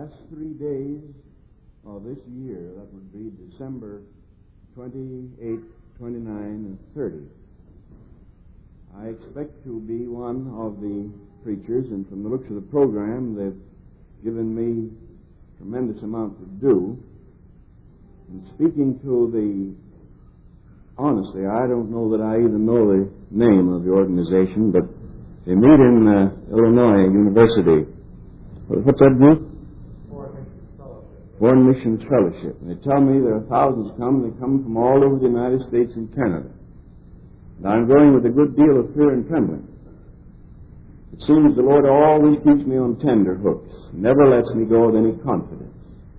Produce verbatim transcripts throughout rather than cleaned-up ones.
last three days of this year, that would be December twenty-eighth, twenty-ninth, and thirtieth, I expect to be one of the preachers, and from the looks of the program, they've given me a tremendous amount to do. And speaking to the, honestly, I don't know that I even know the name of the organization, but they meet in uh, Illinois University. What's that group? Foreign Missions Fellowship. And they tell me there are thousands come, and they come from all over the United States and Canada. And I'm going with a good deal of fear and trembling. It seems the Lord always keeps me on tender hooks, never lets me go with any confidence.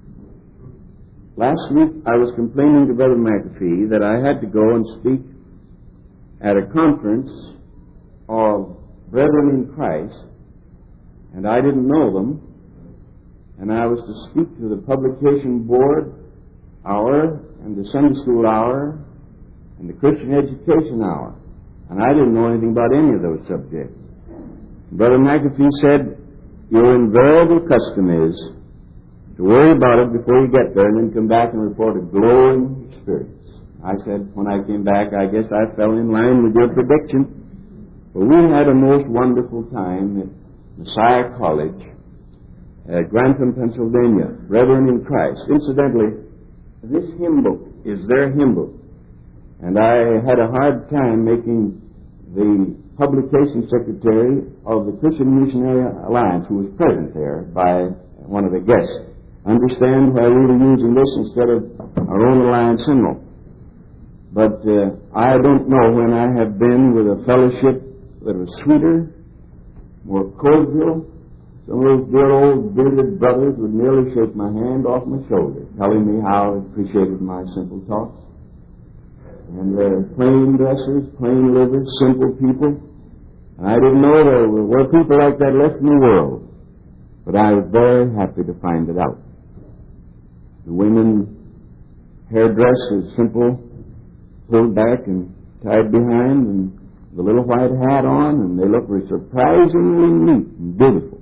Last week I was complaining to Brother McAfee that I had to go and speak at a conference of brethren in Christ, and I didn't know them, and I was to speak to the publication board hour and the Sunday school hour and the Christian education hour, and I didn't know anything about any of those subjects. Brother McAfee said, your invariable custom is to worry about it before you get there and then come back and report a glowing experience. I said, when I came back, I guess I fell in line with your prediction. But we had a most wonderful time at Messiah College at Grantham, Pennsylvania, Brethren in Christ. Incidentally, this hymn book is their hymn book. And I had a hard time making the publication secretary of the Christian Missionary Alliance, who was present there by one of the guests, understand why we were using this instead of our own alliance hymnal. But uh, I don't know when I have been with a fellowship that was sweeter, more cordial. Some of those dear old bearded brothers would nearly shake my hand off my shoulder, telling me how they appreciated my simple talks. And they're plain dressers, plain livers, simple people. And I didn't know there were people like that left in the world. But I was very happy to find it out. The women hairdress is simple, pulled back and tied behind, and the little white hat on, and they look surprisingly neat and beautiful.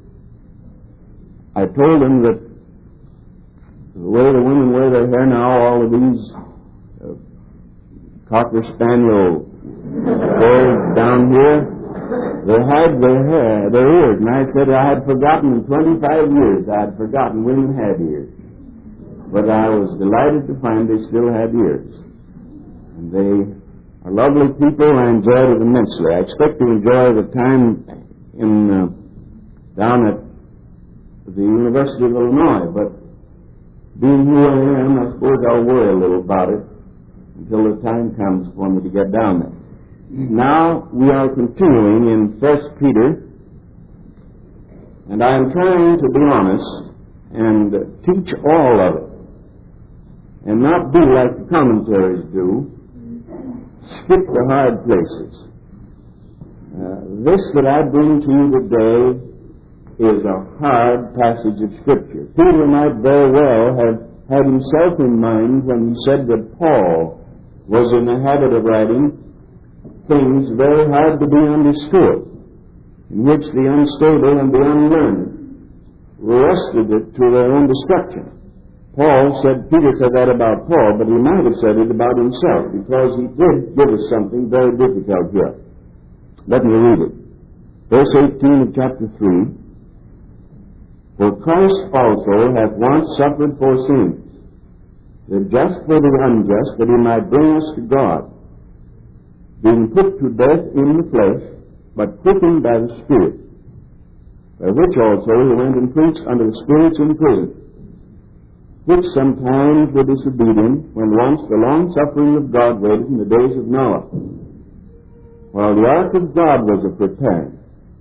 I told them that the way the women wear their hair now, all of these uh, Cocker Spaniel boys down here, they hide their hair, their ears. And I said I had forgotten in twenty-five years, I had forgotten women had ears. But I was delighted to find they still had ears. And they are lovely people. I enjoyed it immensely. I expect to enjoy the time in uh, down at the University of Illinois, but being who I am, I suppose I'll worry a little about it until the time comes for me to get down there. Now we are continuing in First Peter, and I am trying to be honest and teach all of it, and not do like the commentaries do, skip the hard places. Uh, this that I bring to you today is a hard passage of Scripture. Peter might very well have had himself in mind when he said that Paul was in the habit of writing things very hard to be understood, in which the unstable and the unlearned wrested it to their own destruction. Paul said, Peter said that about Paul, but he might have said it about himself, because he did give us something very difficult here. Let me read it. Verse eighteen of chapter three. For Christ also hath once suffered for sins, the just for the unjust, that he might bring us to God, being put to death in the flesh, but quickened by the Spirit, by which also he went and preached unto the spirits in prison, which sometimes were disobedient, when once the long suffering of God waited in the days of Noah, while the ark of God was a preparing,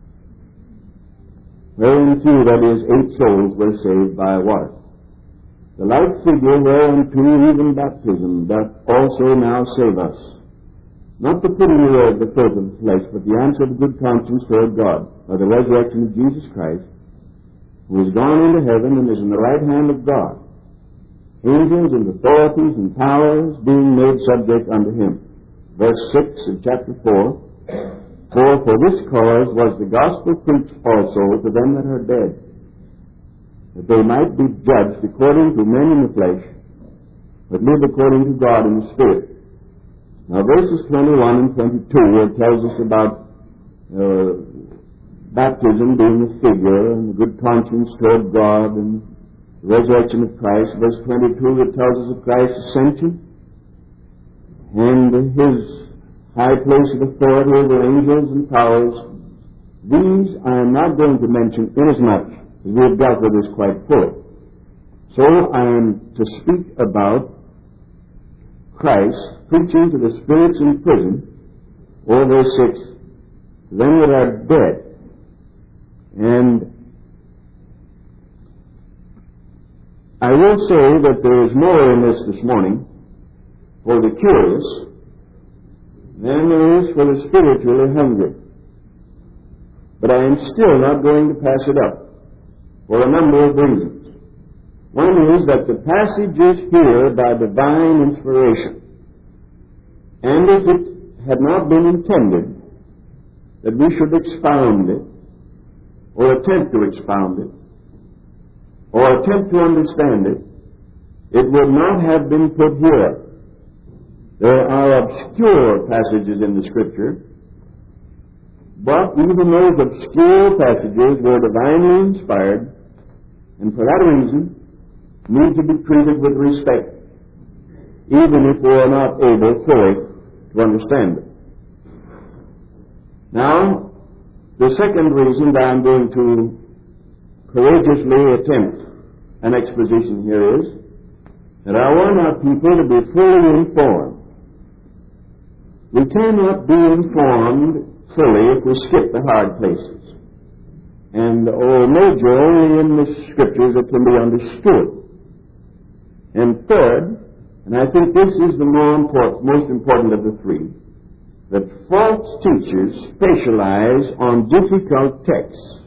wherein few, that is, eight souls, were saved by water. The like figure whereunto even baptism doth also now save us, not the putting away of the filth of the flesh, but the answer of good conscience toward God, by the resurrection of Jesus Christ, who is gone into heaven and is in the right hand of God, angels and authorities and powers being made subject unto him. Verse six of chapter four, For for this cause was the gospel preached also to them that are dead, that they might be judged according to men in the flesh, but live according to God in the Spirit. Now verses twenty-one and twenty-two, where it tells us about uh, baptism being a figure, and the good conscience toward God, and the resurrection of Christ. Verse twenty-two, it tells us of Christ's ascension, and his high place of authority over angels and powers. These I am not going to mention inasmuch as we have dealt with this quite fully. So I am to speak about Christ preaching to the spirits in prison, or verse six, to them that are dead. And I will say that there is more in this this morning for the curious than there is for the spiritually hungry. But I am still not going to pass it up for a number of reasons. One is that the passage is here by divine inspiration. And if it had not been intended that we should expound it, or attempt to expound it, or attempt to understand it, it would not have been put here. There are obscure passages in the Scripture, but even those obscure passages were divinely inspired, and for that reason need to be treated with respect, even if we are not able fully to understand it. Now, the second reason that I'm going to courageously attempt an exposition here is that I want our people to be fully informed. We cannot be informed fully if we skip the hard places, and or major only in the Scriptures that can be understood. And third, and I think this is the more important, most important of the three, that false teachers specialize on difficult texts.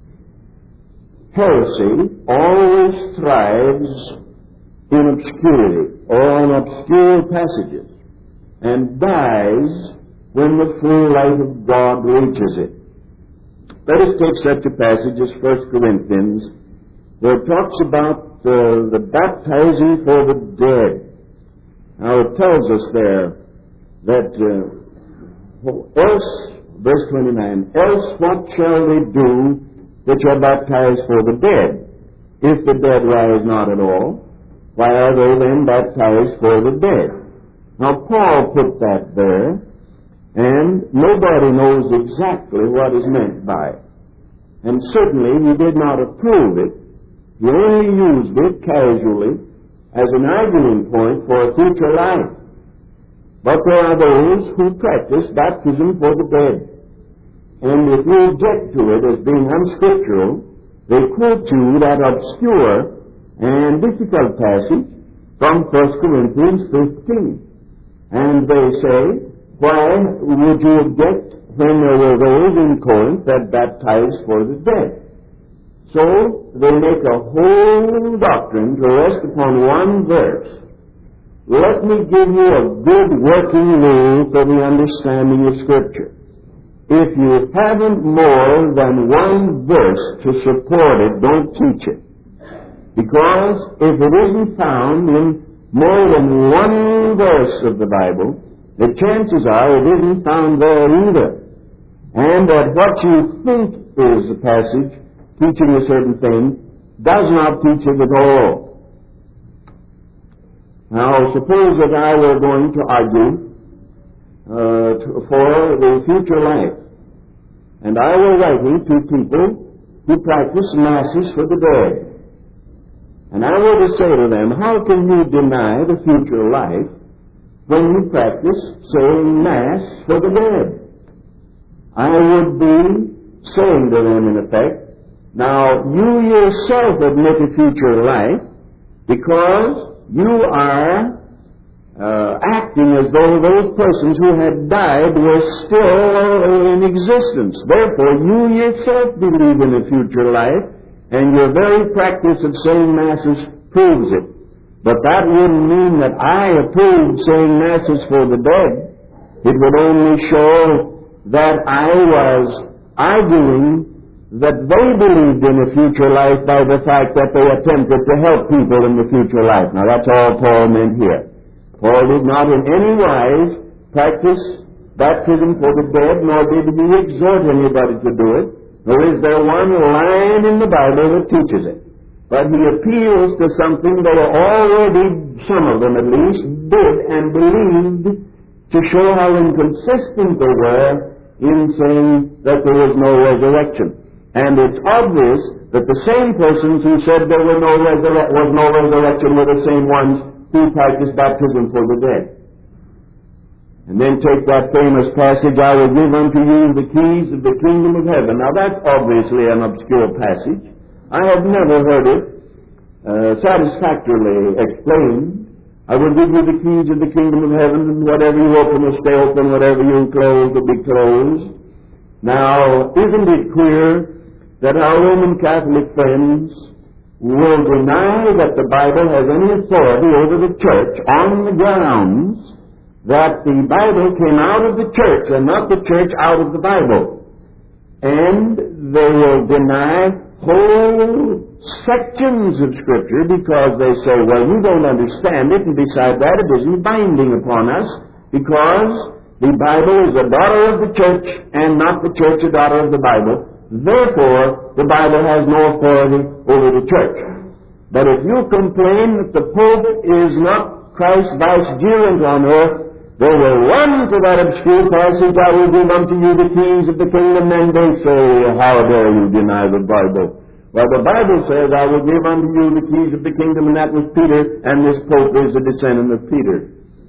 Heresy always thrives in obscurity or on obscure passages, and dies when the full light of God reaches it. Let us take such a passage as First Corinthians, where it talks about uh, the baptizing for the dead. Now it tells us there that uh, else, verse twenty-nine, else what shall they do which are baptized for the dead? If the dead rise not at all, why are they then baptized for the dead? Now Paul put that there, and nobody knows exactly what is meant by it. And certainly he did not approve it. He only used it casually as an arguing point for a future life. But there are those who practice baptism for the dead. And if you object to it as being unscriptural, they quote you that obscure and difficult passage from First Corinthians fifteen. And they say, why would you object when there were those in Corinth that baptized for the dead? So they make a whole doctrine to rest upon one verse. Let me give you a good working rule for the understanding of Scripture. If you haven't more than one verse to support it, don't teach it. Because if it isn't found in more than one verse of the Bible, the chances are it isn't found there either. And that what you think is a passage teaching a certain thing does not teach it at all. Now, suppose that I were going to argue uh, to, for the future life, and I were writing to people who practice masses for the dead. And I were to say to them, how can you deny the future life when you practice saying Mass for the dead? I would be saying to them, in effect, now you yourself admit a future life because you are uh, acting as though those persons who had died were still in existence. Therefore, you yourself believe in a future life, and your very practice of saying Masses proves it. But that wouldn't mean that I approved saying Masses for the dead. It would only show that I was arguing that they believed in a future life by the fact that they attempted to help people in the future life. Now that's all Paul meant here. Paul did not in any wise practice baptism for the dead, nor did he exhort anybody to do it, nor is there one line in the Bible that teaches it. But he appeals to something they already, some of them at least, did and believed to show how inconsistent they were in saying that there was no resurrection. And it's obvious that the same persons who said there were no resur- was no resurrection were the same ones who practiced baptism for the dead. And then take that famous passage, I will give unto you the keys of the kingdom of heaven. Now that's obviously an obscure passage. I have never heard it uh, satisfactorily explained. I will give you the keys of the kingdom of heaven, and whatever you open will stay open, whatever you close will be closed. Now, isn't it clear that our Roman Catholic friends will deny that the Bible has any authority over the church on the grounds that the Bible came out of the church and not the church out of the Bible? And they will deny whole sections of Scripture because they say, well, you don't understand it, and besides that, it isn't binding upon us because the Bible is a daughter of the church and not the church a daughter of the Bible. Therefore, the Bible has no authority over the church. But if you complain that the Pope is not Christ's vicegerent on earth, they will run to that obscure passage, I will give unto you the keys of the kingdom, and they say, how dare you deny the Bible? Well, the Bible says, I will give unto you the keys of the kingdom, and that was Peter, and this Pope is a descendant of Peter.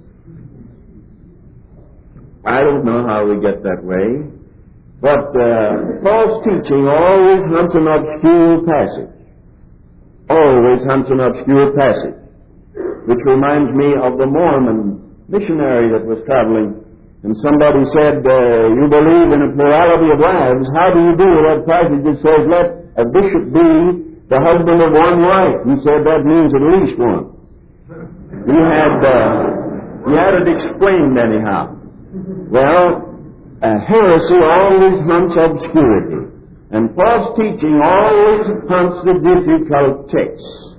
I don't know how we get that way, but uh, Paul's teaching always hunts an obscure passage. Always hunts an obscure passage, which reminds me of the Mormon missionary that was traveling, and somebody said, uh, you believe in a plurality of wives. How do you do with that passage that says, let a bishop be the husband of one wife? He said that means at least one. He had, uh, he had it explained anyhow. Well, uh, heresy always hunts obscurity, and false teaching always hunts the difficult text.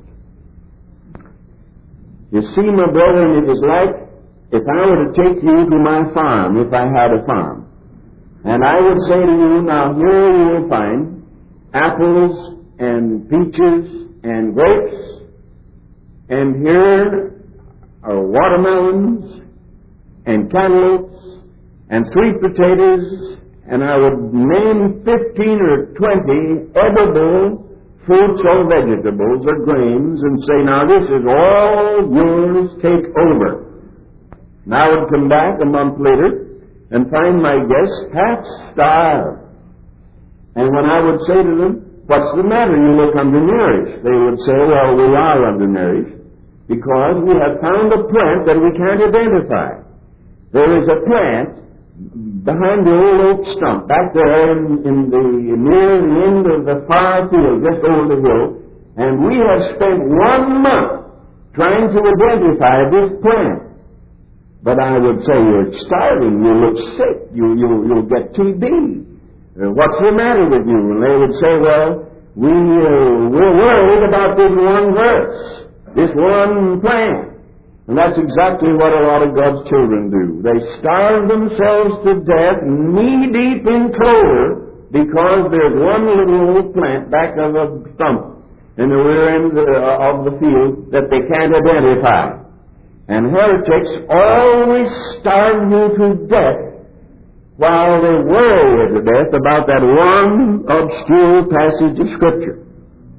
You see, my brethren, it is like if I were to take you to my farm, if I had a farm, and I would say to you, now here you will find apples and peaches and grapes, and here are watermelons and cantaloupes and sweet potatoes, and I would name fifteen or twenty edible fruits or vegetables or grains and say, now this is all yours, take over. And I would come back a month later and find my guests half starved. And when I would say to them, what's the matter? You look undernourished. They would say, well, we are undernourished because we have found a plant that we can't identify. There is a plant behind the old oak stump, back there in, in the near the end of the far field, just over the hill, and we have spent one month trying to identify this plant. But I would say, you're starving, you look sick, you, you, you'll get T B. Uh, what's the matter with you? And they would say, well, we, uh, we're worried about this one verse, this one plant. And that's exactly what a lot of God's children do. They starve themselves to death knee-deep in clover because there's one little old plant back of a stump in the rear end of the field that they can't identify. And heretics always starve you to death while they worry you to death about that one obscure passage of Scripture.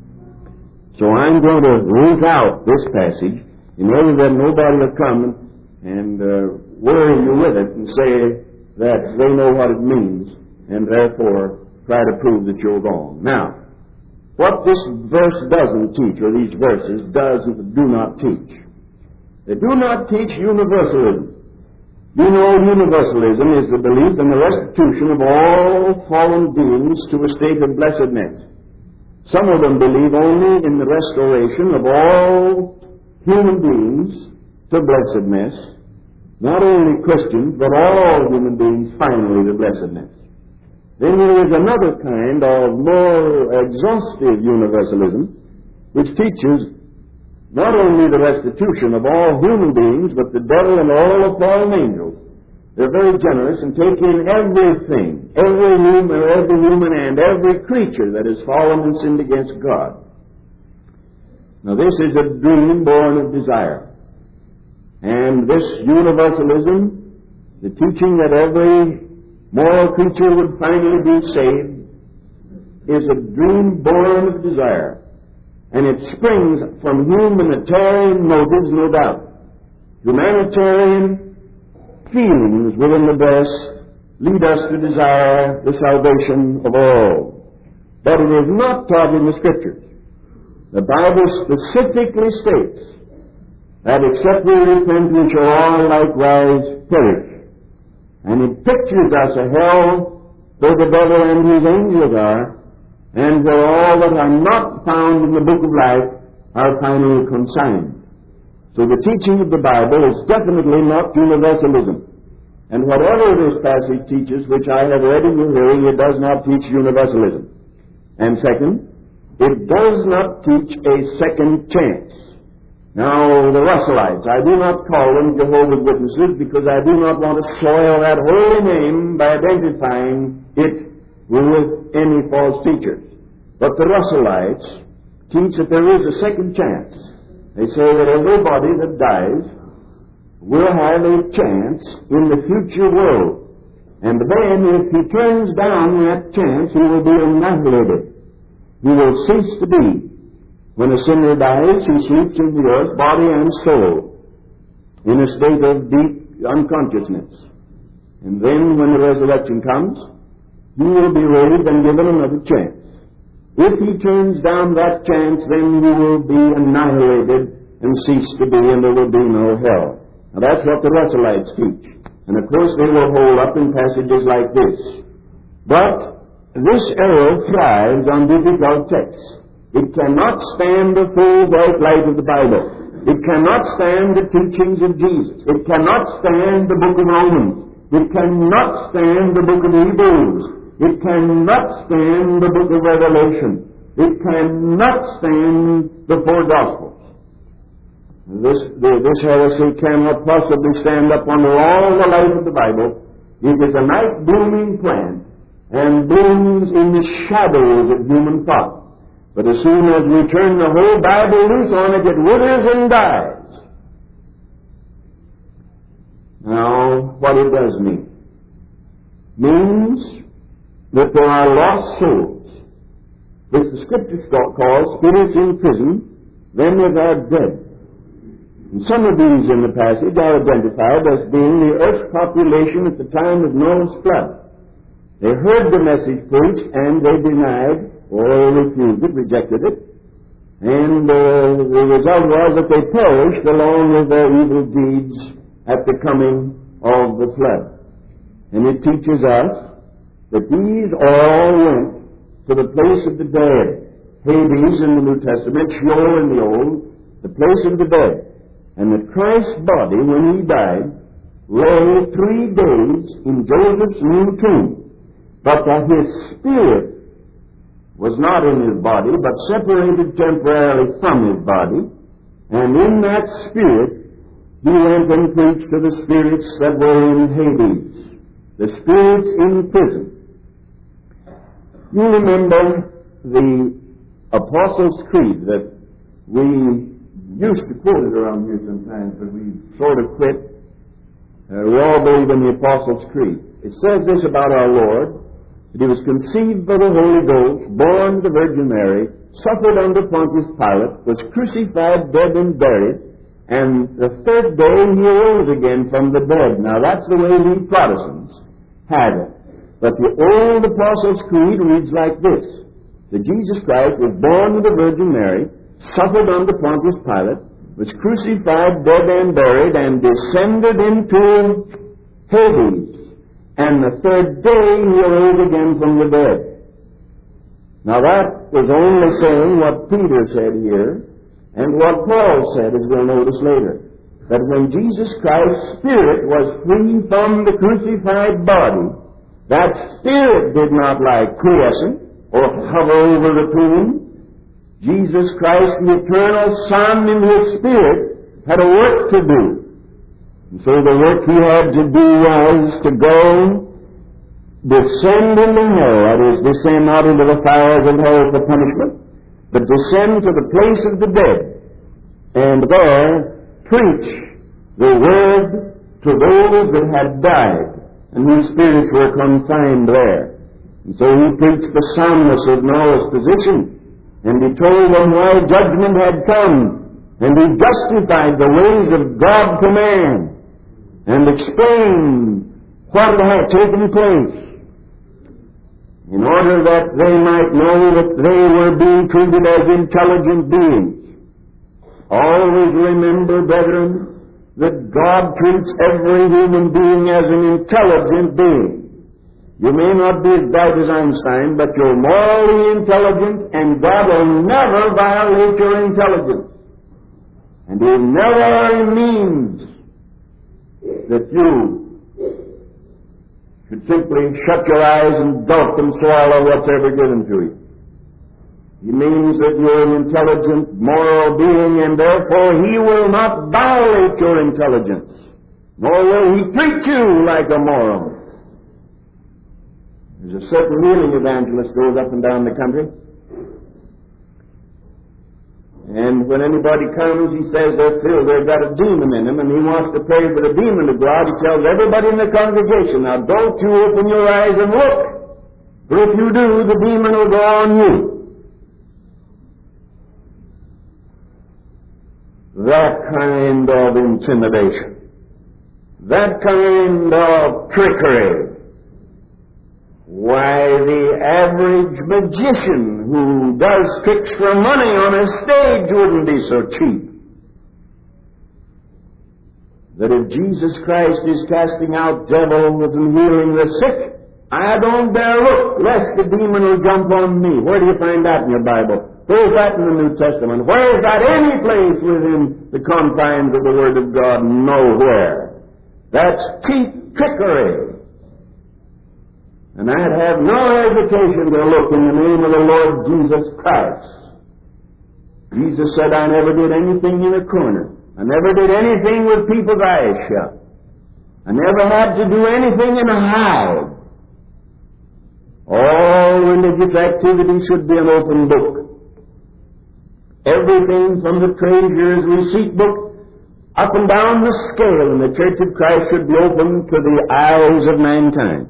So I'm going to root out this passage in order that nobody will come and uh, worry you with it and say that they know what it means and therefore try to prove that you're wrong. Now, what this verse doesn't teach, or these verses doesn't, do not teach. They do not teach universalism. You know, universalism is the belief in the restitution of all fallen beings to a state of blessedness. Some of them believe only in the restoration of all human beings to blessedness, not only Christians, but all human beings finally to blessedness. Then there is another kind of more exhaustive universalism, which teaches not only the restitution of all human beings, but the devil and all the fallen angels. They're very generous and take in everything, every human, every human and every creature that has fallen and sinned against God. Now this is a dream born of desire. And this universalism, the teaching that every moral creature would finally be saved, is a dream born of desire. And it springs from humanitarian motives, no doubt. Humanitarian feelings within the breast lead us to desire the salvation of all. But it is not taught in the Scriptures. The Bible specifically states that except we repent, we shall all likewise perish. And it pictures us a hell where the devil and his angels are, and where all that are not found in the book of life are finally consigned. So the teaching of the Bible is definitely not universalism. And whatever this passage teaches, which I have read in your hearing, it does not teach universalism. And second, it does not teach a second chance. Now, the Russellites, I do not call them Jehovah's Witnesses because I do not want to soil that holy name by identifying it with any false teachers. But the Russellites teach that there is a second chance. They say that everybody that dies will have a chance in the future world. And then if he turns down that chance, he will be annihilated. He will cease to be. When a sinner dies, he sleeps in the earth, body and soul, in a state of deep unconsciousness. And then when the resurrection comes, he will be raised and given another chance. If he turns down that chance, then he will be annihilated and cease to be, and there will be no hell. Now that's what the Russellites teach. And of course they will hold up in passages like this. But this error thrives on difficult texts. It cannot stand the full bright light of the Bible. It cannot stand the teachings of Jesus. It cannot stand the book of Romans. It cannot stand the book of Hebrews. It cannot stand the book of Revelation. It cannot stand the four Gospels. This, the, this heresy cannot possibly stand up under all the light of the Bible. It is a night blooming plant and blooms in the shadows of human thought. But as soon as we turn the whole Bible loose on it, it withers and dies. Now, what it does mean? Means that there are lost souls, which the Scripture calls spirits in prison, them that are dead. And some of these in the passage are identified as being the earth's population at the time of Noah's flood. They heard the message preached, and they denied, or refused it, rejected it, and uh, the result was that they perished along with their evil deeds at the coming of the flood. And it teaches us that these all went to the place of the dead. Hades in the New Testament, Sheol in the Old, the place of the dead. And that Christ's body, when he died, lay three days in Joseph's new tomb, but that his spirit was not in his body, but separated temporarily from his body, and in that spirit he went and preached to the spirits that were in Hades, the spirits in prison. You remember the Apostles' Creed that we used to quote it around here sometimes, but we sort of quit. Uh, we all believe in the Apostles' Creed. It says this about our Lord, that he was conceived by the Holy Ghost, born of the Virgin Mary, suffered under Pontius Pilate, was crucified, dead, and buried, and the third day he arose again from the dead. Now that's the way we Protestants had it. But the old Apostles' Creed reads like this: that Jesus Christ was born of the Virgin Mary, suffered under Pontius Pilate, was crucified, dead, and buried, and descended into Hades. And the third day he arose again from the dead. Now that is only saying what Peter said here, and what Paul said, as we'll notice later. That when Jesus Christ's spirit was free from the crucified body, That spirit did not lie quiescent or hover over the tomb. Jesus Christ, the eternal Son in His Spirit, had a work to do. And so the work He had to do was to go descend into hell, that is, descend not into the fires of hell for punishment, but descend to the place of the dead, and there preach the word to those that had died, and whose spirits were confined there. And so He preached the soundness of Noah's position, and He told them why judgment had come, and He justified the ways of God to man, and explained what had taken place, in order that they might know that they were being treated as intelligent beings. Always remember, brethren, that God treats every human being as an intelligent being. You may not be as bright as Einstein, but you're morally intelligent, and God will never violate your intelligence. And He never means that you should simply shut your eyes and gulp and swallow what's ever given to you. He means that you're an intelligent, moral being, and therefore He will not violate your intelligence, nor will He treat you like a moron. There's a certain healing evangelist goes up and down the country, and when anybody comes, he says they're filled, they've got a demon in them, and he wants to pray for the demon to go out. He tells everybody in the congregation, now don't you open your eyes and look, for if you do, the demon will go on you. That kind of intimidation, that kind of trickery, why, the average magician who does tricks for money on a stage wouldn't be so cheap. That if Jesus Christ is casting out devils and healing the sick, I don't dare look, lest the demon will jump on me. Where do you find that in your Bible? Where is that in the New Testament? Where is that any place within the confines of the Word of God? Nowhere. That's cheap trickery. And I'd have no hesitation to look in the name of the Lord Jesus Christ. Jesus said, I never did anything in a corner. I never did anything with people's eyes shut. I never had to do anything in a hide. All religious activity should be an open book. Everything from the treasurer's receipt book up and down the scale in the Church of Christ should be open to the eyes of mankind.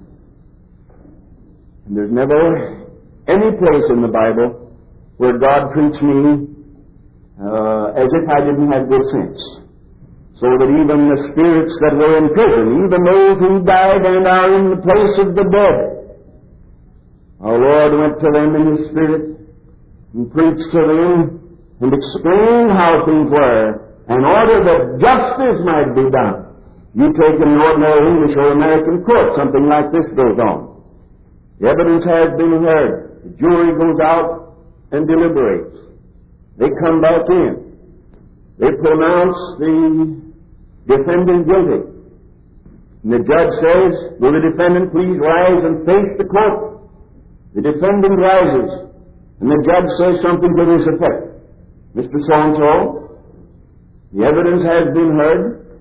And there's never any place in the Bible where God treats me uh, as if I didn't have good sense. So that even the spirits that were in prison, even those who died and are in the place of the dead, our Lord went to them in His Spirit and preached to them and explained how things were in order that justice might be done. You take in an ordinary English or American court, something like this goes on. The evidence has been heard. The jury goes out and deliberates. They come back in. They pronounce the defendant guilty. And the judge says, will the defendant please rise and face the court? The defendant rises. And the judge says something to this effect. Mister So-and-so, the evidence has been heard,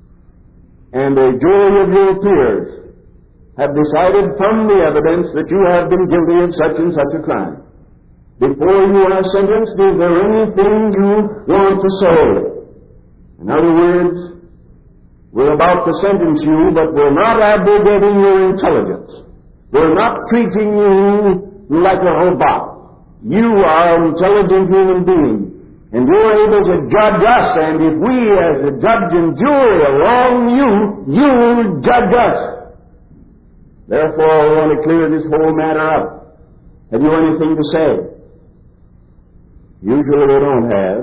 and a jury of your peers have decided from the evidence that you have been guilty of such and such a crime. Before you are sentenced, is there anything you want to say? In other words, we're about to sentence you, but we're not abrogating your intelligence. We're not treating you like a robot. You are an intelligent human being, and you're able to judge us, and if we as a judge and jury along you, you will judge us. Therefore, I want to clear this whole matter up. Have you anything to say? Usually they don't have.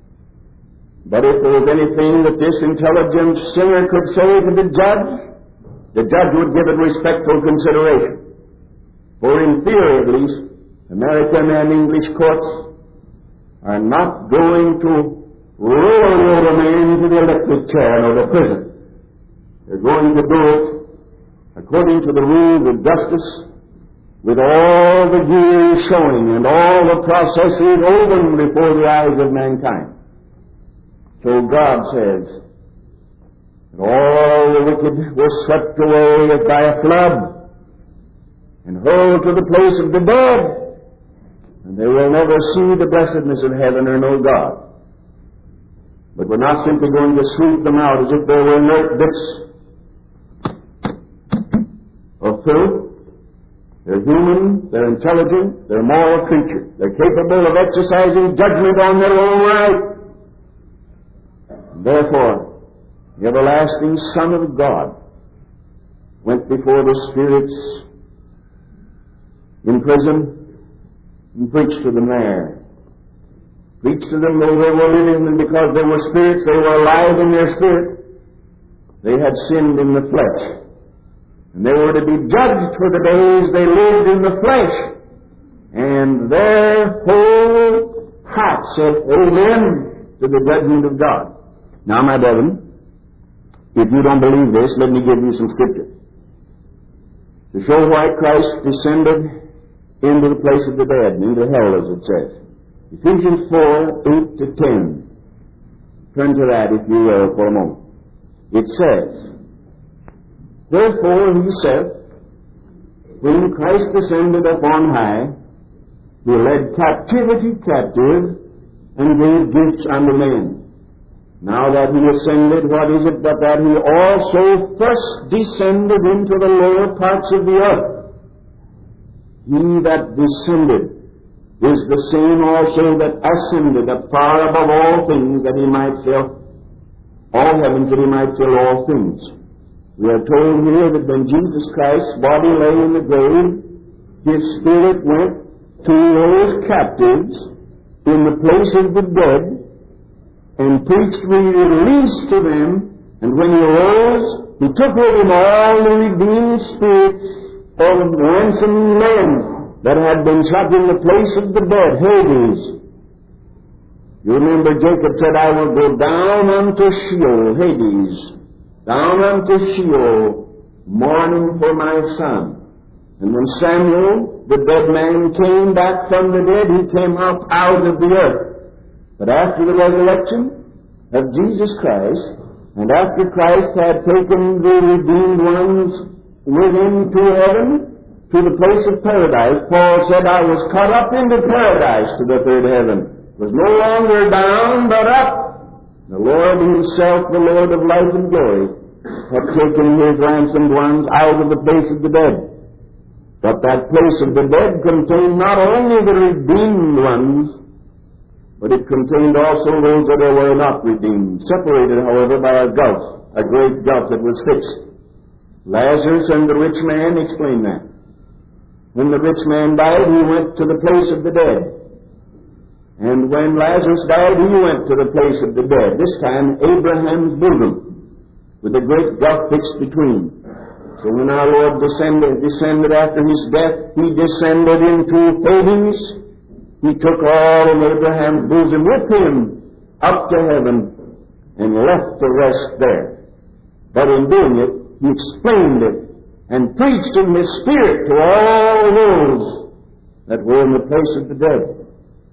But if there was anything that this intelligent sinner could say to the judge, the judge would give it respectful consideration. For in theory, at least, American and English courts are not going to roll the man into the electric chair or the prison. They're going to do it according to the rules of justice, with all the years showing and all the processes open before the eyes of mankind. So God says that all the wicked were swept away as by a flood and hurled to the place of the dead, and they will never see the blessedness of heaven or know God. But we're not simply going to sweep them out as if they were inert bits of filth. They're human, they're intelligent, they're moral creatures. They're capable of exercising judgment on their own right. And therefore, the everlasting Son of God went before the spirits in prison and preached to them there. Preached to them though they were living, and because they were spirits, they were alive in their spirit. They had sinned in the flesh. And they were to be judged for the days they lived in the flesh. And their whole heart said amen to the judgment of God. Now, my brethren, if you don't believe this, let me give you some scripture to show why Christ descended into the place of the dead, and into hell, as it says. Ephesians four, eight to ten. Turn to that, if you will, for a moment. It says, Therefore he saith, when Christ descended up on high, he led captivity captive, and gave gifts unto men. Now that he ascended, what is it but that he also first descended into the lower parts of the earth? He that descended is the same also that ascended up far above all things, that he might fill all heavens, that he might fill all things. We are told here that when Jesus Christ's body lay in the grave, his spirit went to those captives in the place of the dead and preached release to them, and when he arose, he took with him all the redeemed spirits of ransomed men that had been shut in the place of the dead, Hades. You remember Jacob said, I will go down unto Sheol, Hades, down unto Sheol, mourning for my son. And when Samuel, the dead man, came back from the dead, he came up out of the earth. But after the resurrection of Jesus Christ, and after Christ had taken the redeemed ones with him to heaven, to the place of paradise, Paul said, I was caught up into paradise to the third heaven. It was no longer down, but up. The Lord himself, the Lord of life and glory, had taken his ransomed ones out of the place of the dead. But that place of the dead contained not only the redeemed ones, but it contained also those that were not redeemed, separated, however, by a gulf, a great gulf that was fixed. Lazarus and the rich man explain that. When the rich man died, he went to the place of the dead. And when Lazarus died, he went to the place of the dead. This time, Abraham's bosom, with a great gulf fixed between. So when our Lord descended, descended after his death, he descended into Hades. He took all in Abraham's bosom with him up to heaven and left the rest there. But in doing it, he explained it and preached in his spirit to all those that were in the place of the dead.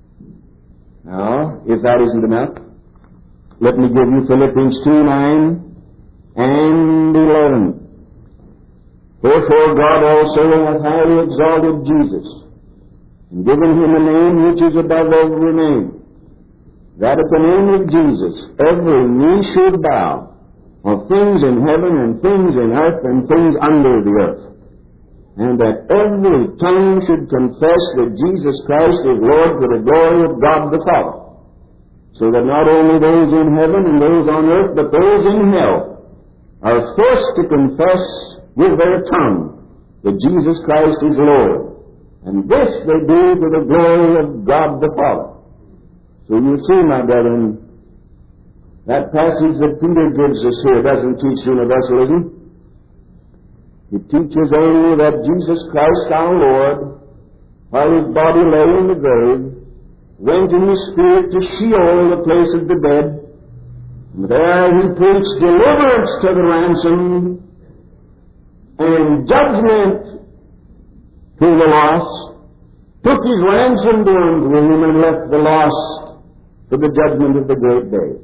Now, if that isn't enough, let me give you Philippians two, nine and eleven. Wherefore God also hath highly exalted Jesus, and given him a name which is above every name, that at the name of Jesus every knee should bow, of things in heaven and things in earth and things under the earth, and that every tongue should confess that Jesus Christ is Lord, to the glory of God the Father. So that not only those in heaven and those on earth, but those in hell are forced to confess with their tongue that Jesus Christ is Lord. And this they do to the glory of God the Father. So you see, my brethren, that passage that Peter gives us here doesn't teach universalism. It teaches only that Jesus Christ our Lord, while his body lay in the grave, went in his spirit to Sheol, the place of the dead, and there he preached deliverance to the ransomed, and judgment to the lost, took his ransom down to him and left the lost to the judgment of the great day.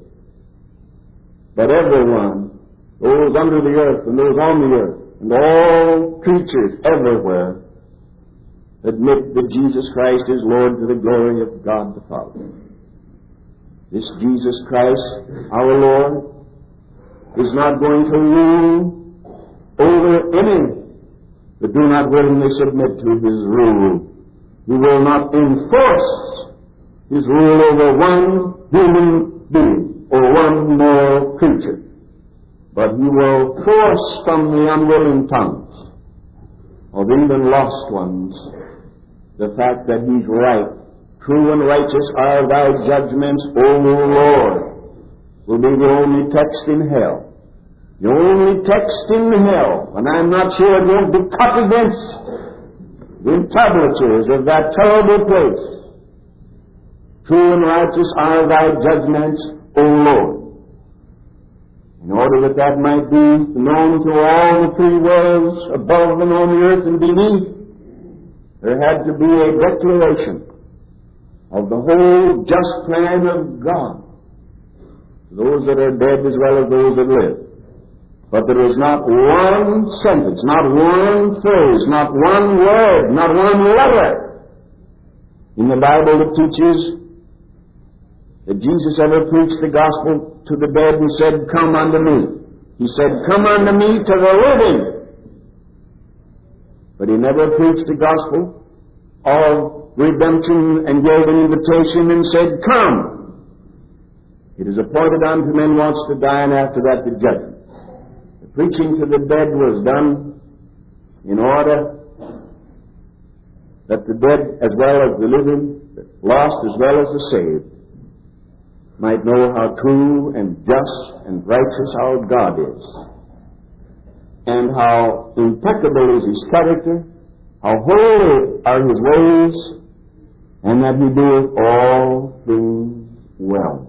But everyone, those under the earth and those on the earth, and all creatures everywhere, admit that Jesus Christ is Lord to the glory of God the Father. This Jesus Christ, our Lord, is not going to rule over any that do not willingly submit to his rule. He will not enforce his rule over one human being or one moral creature, but he will force from the unwilling tongues of even lost ones the fact that he's right. True and righteous are thy judgments, O Lord, will be the only text in hell. The only text in hell, and I'm not sure it won't be cut against the entablatures of that terrible place. True and righteous are thy judgments, O Lord. In order that that might be known to all the three worlds, above and on the earth and beneath, there had to be a declaration of the whole just plan of God, those that are dead as well as those that live. But there is not one sentence, not one phrase, not one word, not one letter in the Bible that teaches that Jesus ever preached the gospel to the dead and said, "Come unto me." He said, "Come unto me" to the living. But he never preached the gospel of redemption and gave an invitation and said, "Come." It is appointed unto men once to die, and after that the judgment. The preaching to the dead was done in order that the dead as well as the living, the lost as well as the saved, might know how true and just and righteous our God is, and how impeccable is his character, how holy are his ways, and that he doeth all things well.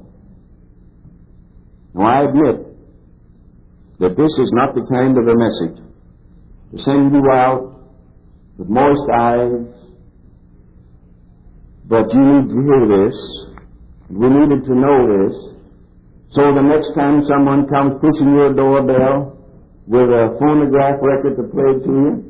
Now I admit that this is not the kind of a message to send you out with moist eyes, but you need to hear this. We needed to know this, so the next time someone comes pushing your doorbell with a phonograph record to play to you,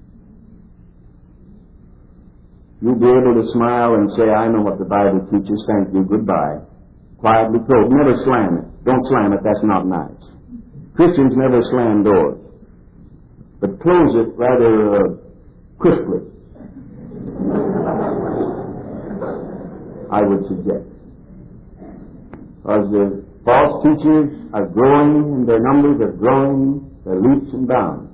you'll be able to smile and say, "I know what the Bible teaches, thank you, goodbye." Quietly close. Never slam it. Don't slam it, that's not nice. Christians never slam doors, but close it rather uh, crisply, I would suggest. Because the false teachers are growing, and their numbers are growing, their leaps and bounds.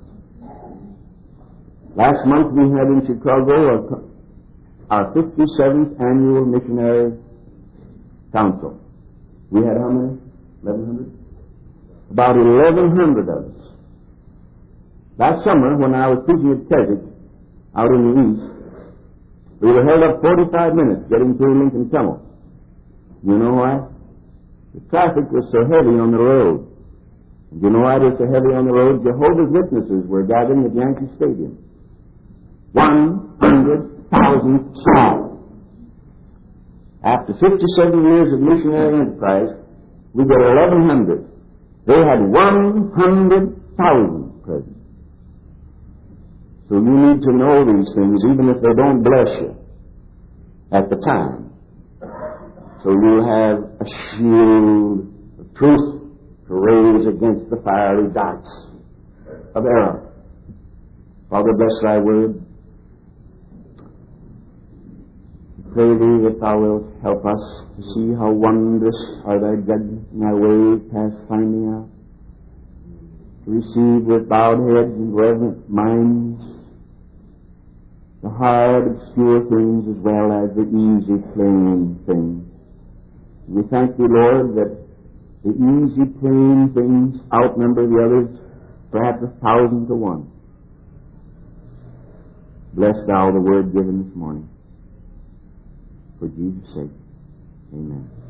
Last month we had in Chicago our fifty-seventh annual missionary council. We had how many? eleven hundred? About eleven hundred of us. Last summer, when I was preaching at Keswick, out in the east, we were held up forty-five minutes getting through Lincoln Tunnel. You know why? The traffic was so heavy on the road. And you know why it was so heavy on the road? Jehovah's Witnesses were gathering at Yankee Stadium. One hundred thousand strong. After fifty-seven years of missionary enterprise, we got eleven hundred. They had one hundred thousand present. So you need to know these things, even if they don't bless you at the time. So you have a shield of truth to raise against the fiery darts of error. Father, bless thy word. Pray thee that thou wilt help us to see how wondrous are thy judgments and thy ways past finding out. To receive with bowed heads and reverent minds the hard, obscure things as well as the easy, plain things. We thank you, Lord, that the easy, plain things outnumber the others perhaps a thousand to one. Bless thou the word given this morning. For Jesus' sake, amen.